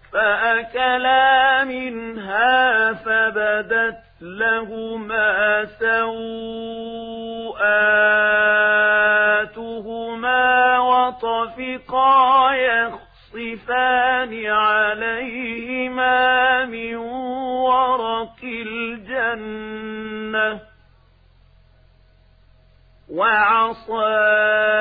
فأكلا منها فبدت لهما سوآتهما وطفقا يخصفان عليهما من ورق الجنة وعصى